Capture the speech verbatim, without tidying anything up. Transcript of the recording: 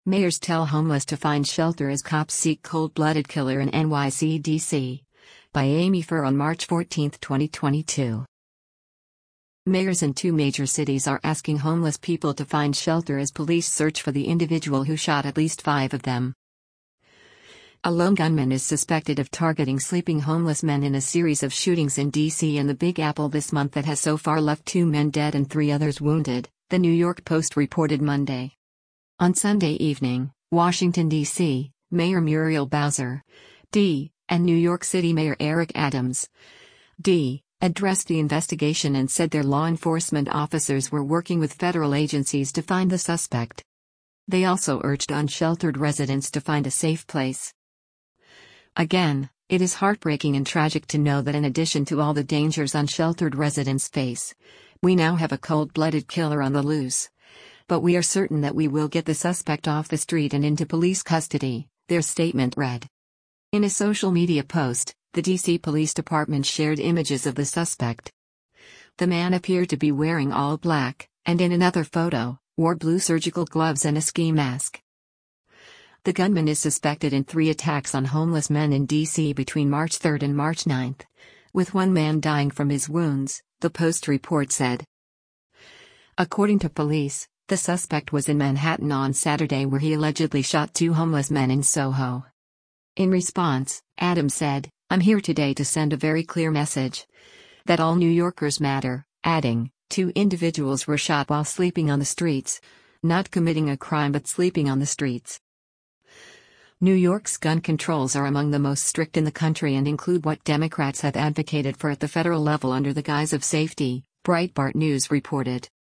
Mayors tell homeless to find shelter as cops seek cold-blooded killer in N Y C, D C By Amy Furr on March fourteenth, twenty twenty-two. Mayors in two major cities are asking homeless people to find shelter as police search for the individual who shot at least five of them. A lone gunman is suspected of targeting sleeping homeless men in a series of shootings in D C and the Big Apple this month that has so far left two men dead and three others wounded, the New York Post reported Monday. On Sunday evening, Washington, D C, Mayor Muriel Bowser, D, and New York City Mayor Eric Adams, D, addressed the investigation and said their law enforcement officers were working with federal agencies to find the suspect. They also urged unsheltered residents to find a safe place. Again, it is heartbreaking and tragic to know that in addition to all the dangers unsheltered residents face, we now have a cold-blooded killer on the loose. But we are certain that we will get the suspect off the street and into police custody, their statement read. In a social media post, the D C Police Department shared images of the suspect. The man appeared to be wearing all black, and in another photo, wore blue surgical gloves and a ski mask. The gunman is suspected in three attacks on homeless men in D C between March third and March ninth, with one man dying from his wounds, the Post report said. According to police, the suspect was in Manhattan on Saturday where he allegedly shot two homeless men in Soho. In response, Adams said, "I'm here today to send a very clear message that all New Yorkers matter," adding, two individuals were shot while sleeping on the streets, not committing a crime but sleeping on the streets. New York's gun controls are among the most strict in the country and include what Democrats have advocated for at the federal level under the guise of safety, Breitbart News reported.